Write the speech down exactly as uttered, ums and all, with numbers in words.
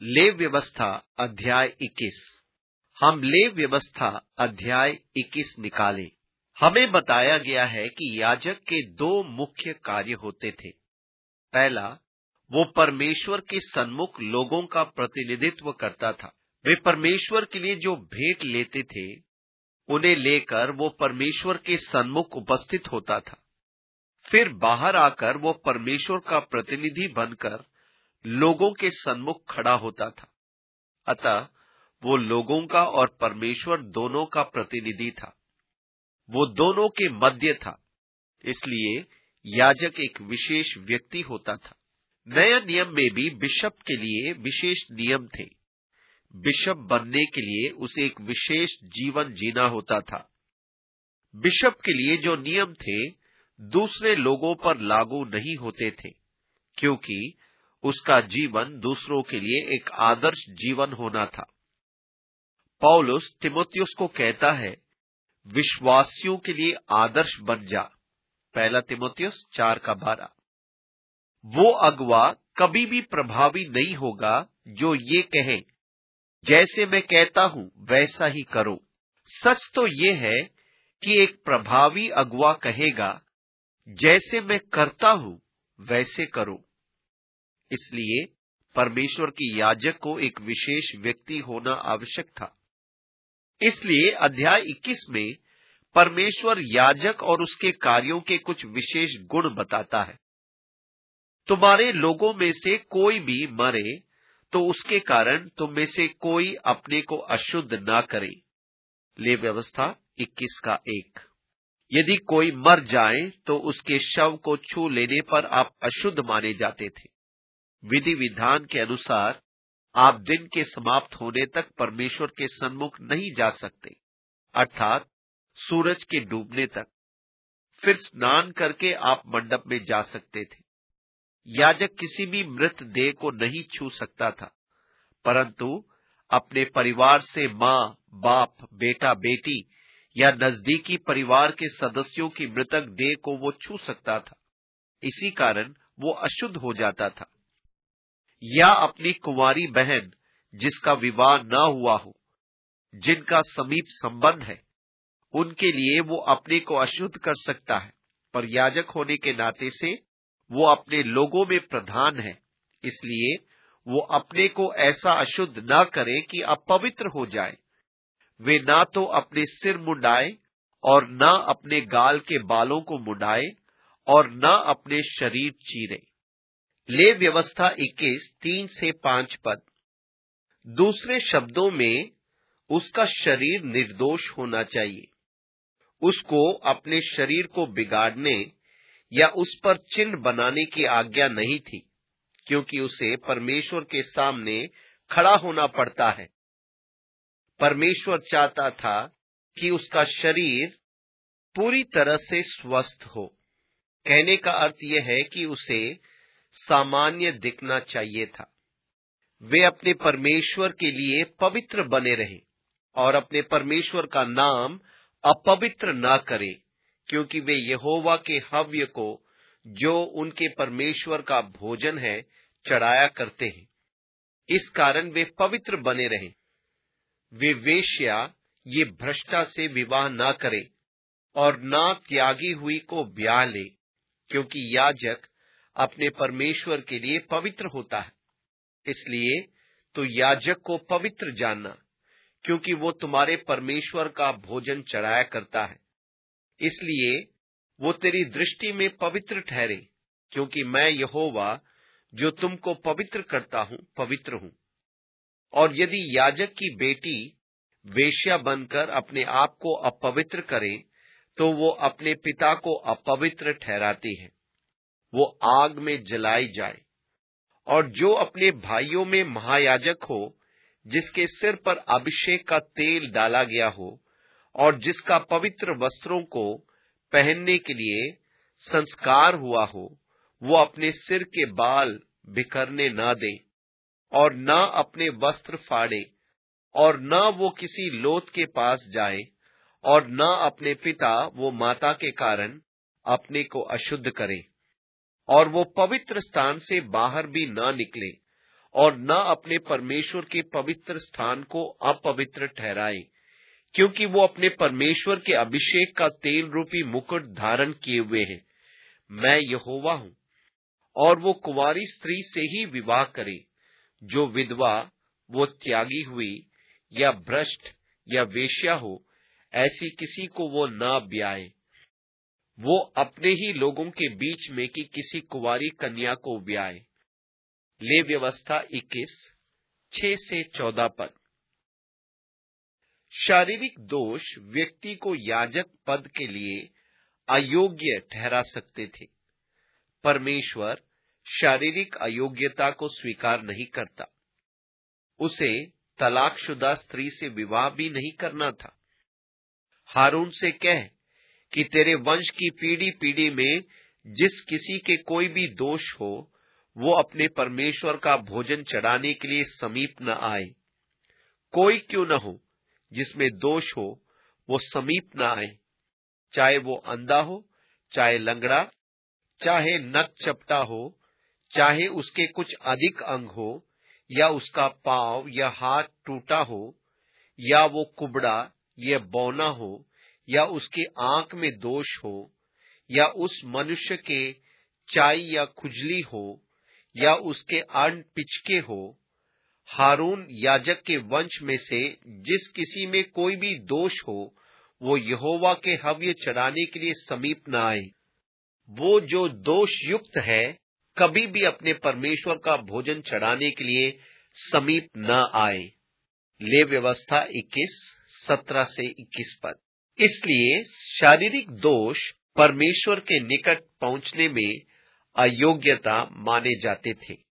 लेव व्यवस्था अध्याय इक्कीस। हम लेव व्यवस्था अध्याय इक्कीस निकालें। हमें बताया गया है कि याजक के दो मुख्य कार्य होते थे। पहला, वो परमेश्वर के सन्मुख लोगों का प्रतिनिधित्व करता था। वे परमेश्वर के लिए जो भेंट लेते थे, उन्हें लेकर वो परमेश्वर के सन्मुख उपस्थित होता था। फिर बाहर आकर वो परमेश्वर का प्रतिनिधि बनकर लोगों के सन्मुख खड़ा होता था। अतः वो लोगों का और परमेश्वर दोनों का प्रतिनिधि था। वो दोनों के मध्य था। इसलिए याजक एक विशेष व्यक्ति होता था। नया नियम में भी बिशप के लिए विशेष नियम थे। बिशप बनने के लिए उसे एक विशेष जीवन जीना होता था। बिशप के लिए जो नियम थे, दूसरे लोगों पर लागू नहीं होते थे, क्योंकि उसका जीवन दूसरों के लिए एक आदर्श जीवन होना था। पौलुस तिमोथियुस को कहता है, विश्वासियों के लिए आदर्श बन जा। पहला तिमोथियुस चार का बारह। वो अगुवा कभी भी प्रभावी नहीं होगा जो ये कहे, जैसे मैं कहता हूं वैसा ही करो। सच तो ये है कि एक प्रभावी अगुवा कहेगा, जैसे मैं करता हूं वैसे करो। इसलिए परमेश्वर के याजक को एक विशेष व्यक्ति होना आवश्यक था। इसलिए अध्याय इक्कीस में परमेश्वर याजक और उसके कार्यों के कुछ विशेष गुण बताता है। तुम्हारे लोगों में से कोई भी मरे तो उसके कारण तुम में से कोई अपने को अशुद्ध ना करे। लेव व्यवस्था इक्कीस का एक। यदि कोई मर जाए तो उसके शव को छू लेने पर आप अशुद्ध माने जाते थे। विधि विधान के अनुसार आप दिन के समाप्त होने तक परमेश्वर के सन्मुख नहीं जा सकते, अर्थात सूरज के डूबने तक। फिर स्नान करके आप मंडप में जा सकते थे। याजक किसी भी मृत देह को नहीं छू सकता था, परंतु अपने परिवार से माँ, बाप, बेटा, बेटी या नजदीकी परिवार के सदस्यों की मृतक देह को वो छू सकता था। इसी कारण वो अशुद्ध हो जाता था। या अपनी कुंवारी बहन जिसका विवाह न हुआ हो, जिनका समीप संबंध है, उनके लिए वो अपने को अशुद्ध कर सकता है, पर याजक होने के नाते से वो अपने लोगों में प्रधान है। इसलिए वो अपने को ऐसा अशुद्ध न करे कि अपवित्र हो जाए। वे ना तो अपने सिर मुंडाए और न अपने गाल के बालों को मुंडाए और न अपने शरीर चीरे। लेव व्यवस्था इक्कीस तीन से पांच पद। दूसरे शब्दों में उसका शरीर निर्दोष होना चाहिए। उसको अपने शरीर को बिगाड़ने या उस पर चिन्ह बनाने की आज्ञा नहीं थी, क्योंकि उसे परमेश्वर के सामने खड़ा होना पड़ता है। परमेश्वर चाहता था कि उसका शरीर पूरी तरह से स्वस्थ हो। कहने का अर्थ यह है कि उसे सामान्य दिखना चाहिए था। वे अपने परमेश्वर के लिए पवित्र बने रहे और अपने परमेश्वर का नाम अपवित्र ना करें, क्योंकि वे यहोवा के हव्य को, जो उनके परमेश्वर का भोजन है, चढ़ाया करते हैं। इस कारण वे पवित्र बने रहे। वे वेश्या, ये भ्रष्टा से विवाह ना करे और ना त्यागी हुई को ब्याह ले, क्योंकि याजक अपने परमेश्वर के लिए पवित्र होता है। इसलिए तो याजक को पवित्र जानना, क्योंकि वो तुम्हारे परमेश्वर का भोजन चढ़ाया करता है। इसलिए वो तेरी दृष्टि में पवित्र ठहरे, क्योंकि मैं यहोवा जो तुमको पवित्र करता हूं, पवित्र हूं। और यदि याजक की बेटी वेश्या बनकर अपने आप को अपवित्र करे, तो वो अपने पिता को अपवित्र ठहराती है। वो आग में जलाई जाए। और जो अपने भाइयों में महायाजक हो, जिसके सिर पर अभिषेक का तेल डाला गया हो और जिसका पवित्र वस्त्रों को पहनने के लिए संस्कार हुआ हो, वो अपने सिर के बाल बिखरने न दे और न अपने वस्त्र फाड़े और न वो किसी लोथ के पास जाए और न अपने पिता वो माता के कारण अपने को अशुद्ध करे। और वो पवित्र स्थान से बाहर भी न निकले और न अपने परमेश्वर के पवित्र स्थान को अपवित्र ठहराए, क्योंकि वो अपने परमेश्वर के अभिषेक का तेल रूपी मुकुट धारण किए हुए हैं। मैं यहोवा हूं। और वो कुंवारी स्त्री से ही विवाह करे, जो विधवा, वो त्यागी हुई या भ्रष्ट या वेश्या हो, ऐसी किसी को वो न ब्याए। वो अपने ही लोगों के बीच में की किसी कुंवारी कन्या को ब्याए। ले व्यवस्था इक्कीस छह से चौदह पद। शारीरिक दोष व्यक्ति को याजक पद के लिए अयोग्य ठहरा सकते थे। परमेश्वर शारीरिक अयोग्यता को स्वीकार नहीं करता। उसे तलाकशुदा स्त्री से विवाह भी नहीं करना था। हारून से कह कि तेरे वंश की पीढ़ी पीढ़ी में जिस किसी के कोई भी दोष हो, वो अपने परमेश्वर का भोजन चढ़ाने के लिए समीप न आए। कोई क्यों न हो जिसमें दोष हो, वो समीप न आए, चाहे वो अंधा हो, चाहे लंगड़ा, चाहे नक चपटा हो, चाहे उसके कुछ अधिक अंग हो, या उसका पांव या हाथ टूटा हो, या वो कुबड़ा या बौना हो, या उसके आंख में दोष हो, या उस मनुष्य के चाई या खुजली हो, या उसके अन्न पिचके हो। हारून याजक के वंश में से जिस किसी में कोई भी दोष हो, वो यहोवा के हव्य चढ़ाने के लिए समीप न आए। वो जो दोष युक्त है, कभी भी अपने परमेश्वर का भोजन चढ़ाने के लिए समीप न आए। ले व्यवस्था इक्कीस सत्रह से इक्कीस पद। इसलिए शारीरिक दोष परमेश्वर के निकट पहुंचने में अयोग्यता माने जाते थे।